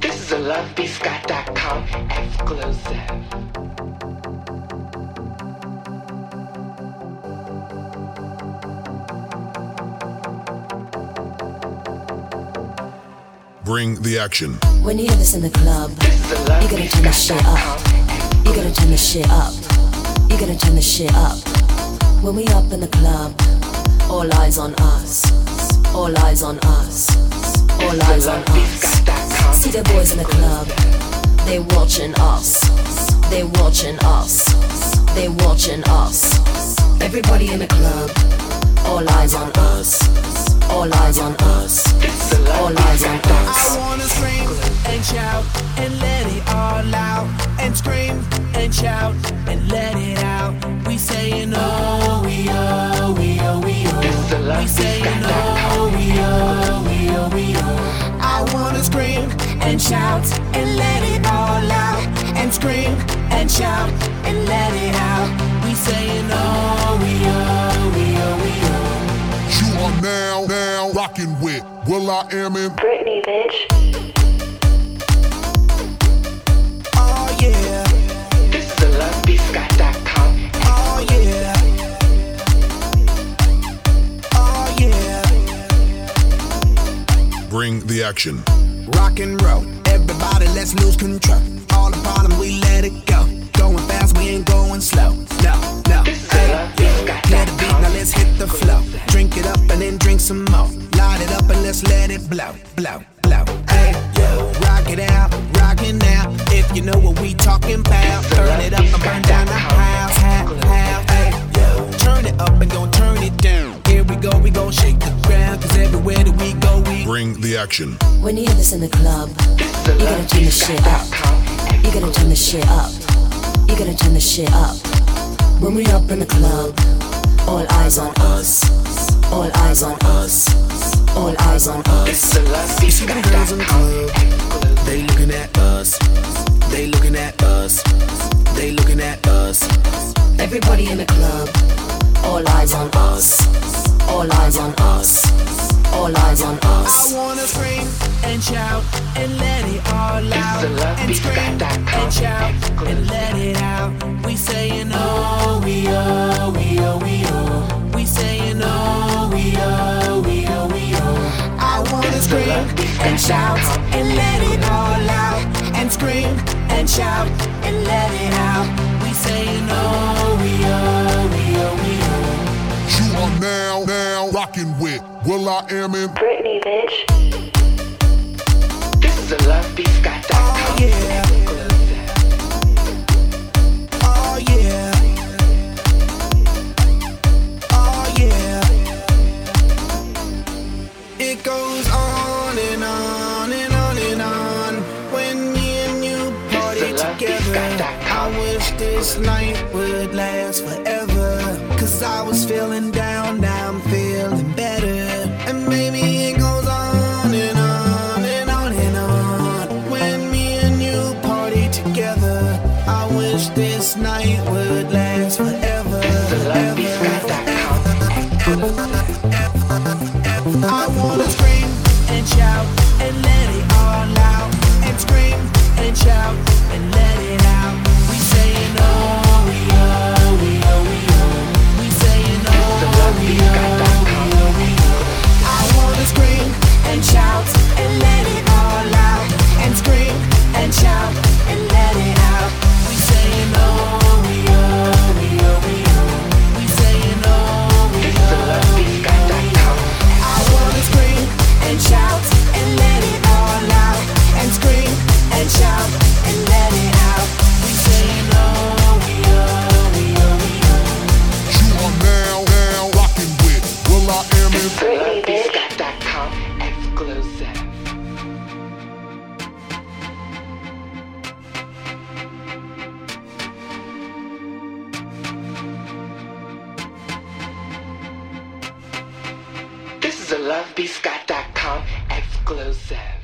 This is a lovebscott.com exclusive. Bring the action. When you hear this in the club, you gotta turn the shit up. You gotta turn the shit up. You gotta turn the shit up. When we up in the club, all eyes on us. All eyes on us. All eyes on us. See the boys in the club, they watching us. They watching us. They watching us. Everybody in the club, all eyes on us. All eyes on us. All eyes on us. I wanna scream and shout and let it all out. And scream and shout and let it out. We saying oh, we oh, we oh, we oh. We saying oh, we oh, we oh, we oh. I wanna scream and shout and let it all out. And scream and shout and let it out. We saying oh, we oh, we oh, we oh. You are now rocking with will.i.am in Britney, bitch. Oh yeah. This is a lovebscott.com. Oh yeah. Oh yeah. Bring the action. Rock and roll, everybody let's lose control. All the problems we let it go. Going fast, we ain't going slow. No, hey, let it beat, now let's hit the flow. Drink it up and then drink some more. Light it up and let's let it blow, blow, blow. Hey, rock it out, rock it now. If you know what we talking about, turn it up and burn down the house, hey. Turn it up and don't turn it down. Here we go shake the ground. Cause everywhere that we go, we Bring the action. When you hear this in the club, you gotta turn the shit up. You gotta turn the shit up. You gotta turn the shit up. When we up in the club, all eyes on us. All eyes on us. All eyes on us. You see the girls in the club, they looking at us. They looking at us. They looking at us. Everybody in the club, all eyes on us. All eyes on us. All eyes on us. I wanna scream and shout and let it all out. And scream and shout and let it out. We saying oh, we oh, we oh, we oh. We saying oh, we oh, we oh, we oh. I wanna scream and shout and let it all out. And scream and shout and let it out. We saying oh, we oh, we oh, we oh. You are now rocking with will.i.am in Britney, bitch. This is a lovebscott.com Oh yeah. Oh yeah. Oh yeah. It goes on and on and on and on. When me and you party together, I wish this night would last forever. Cause I was feeling down, now I'm feeling better. And maybe it goes on and on and on and on. When me and you party together, I wish this night would last forever. I wanna scream and shout and let it all out. And scream and shout and let it out. We saying oh, we oh, we oh, we oh. We saying oh, we oh, we oh, we oh. I wanna scream and shout and let it all out. And scream and shout and let it out. We saying oh, we oh, we oh, we oh. We saying oh, we oh, we oh, we oh. I wanna scream and shout and let it all out. And scream and shout and let it out. We saying oh, we oh, we oh, we oh. You are now rocking with will.i.am in Britney, bitch. lovebscott.com exclusive. This is a lovebscott.com exclusive.